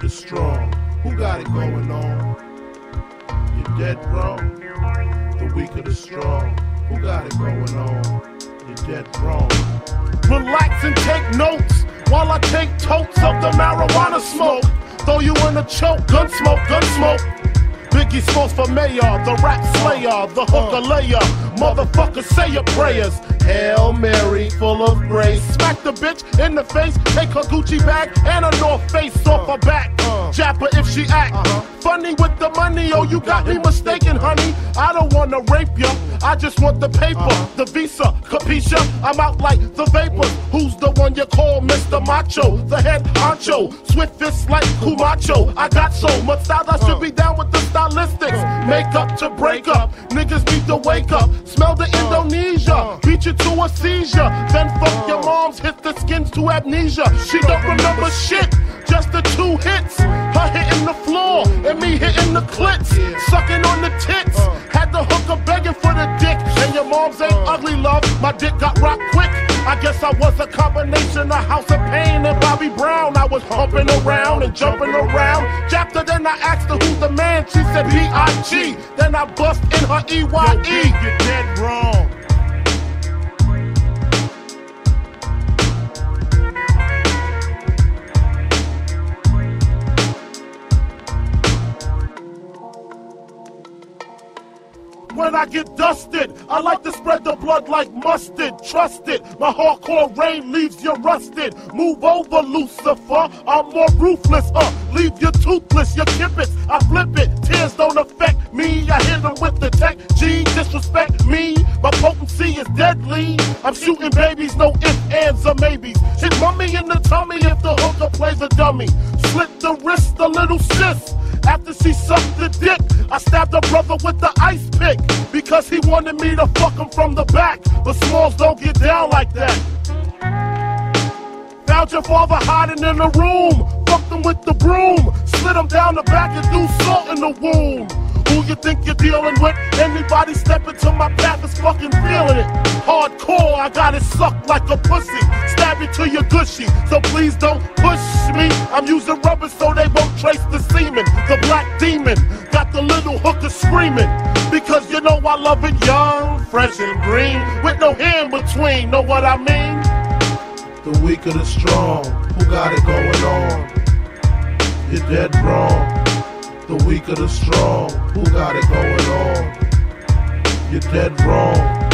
the strong. Who got it going on? You're dead wrong. The weak of the strong. Who got it going on? You're dead wrong. Relax and take notes while I take totes of the marijuana smoke. Throw you in a choke, gun smoke, gun smoke. Biggie Smalls for mayor, the rap slayer, the hooker layer. Motherfucker, say your prayers. Hail Mary, full of grace. Smack the bitch in the face, take her Gucci bag and her North Face off her back. Jap her if she act funny with the money. Oh, you got me mistaken, honey. I don't wanna rape ya, I just want the paper, the visa, capisha. I'm out like the vapor. Who's the one you call Mr. Macho? The head honcho, swift fist like Kumacho. I got so much style, I should be down with the stylistics. Make up to break up, niggas need to wake up. Smell the Indonesia, beat you to a seizure. Then fuck your moms, hit the skins to amnesia. She don't remember shit, just the 2 hits. Her hitting the floor and me hitting the clits. Sucking on the tits, had the hooker begging for the dick. And your moms ain't ugly, love, my dick got rocked quick. I guess I was a combination of House of Pain and Bobby Brown. I was humping around and jumping around. Japped her, then I asked her who's the man. She said B.I.G. Then I bust in her E.Y.E. You're dead wrong. When I get dusted, I like to spread the blood like mustard. Trust it, my hardcore rain leaves you rusted. Move over, Lucifer, I'm more ruthless. Leave you toothless, you kip it, I flip it. Tears don't affect me, I hit them with the tech. G, disrespect me, my potency is deadly. I'm shooting babies, no ifs, ands, or maybes. Hit mummy in the tummy if the hooker plays a dummy. Slit the wrist, a little sis. After she sucked the dick, I stabbed her brother with the ice pick because he wanted me to fuck him from the back. But Smalls don't get down like that. Found your father hiding in the room, fucked him with the broom, slid him down the back and threw salt in the wound. Who you think you're dealing with? Anybody step into my path is fucking feeling it. Hardcore, I got it sucked like a pussy. Stab you to your gushy, so please don't push me. I'm using rubber so they won't trace the semen. The black demon got the little hooker screaming. Because you know I love it young, fresh and green, with no hair in between, know what I mean? The weak of the strong, who got it going on? You're dead wrong. The weak of the strong, who got it going on? You're dead wrong.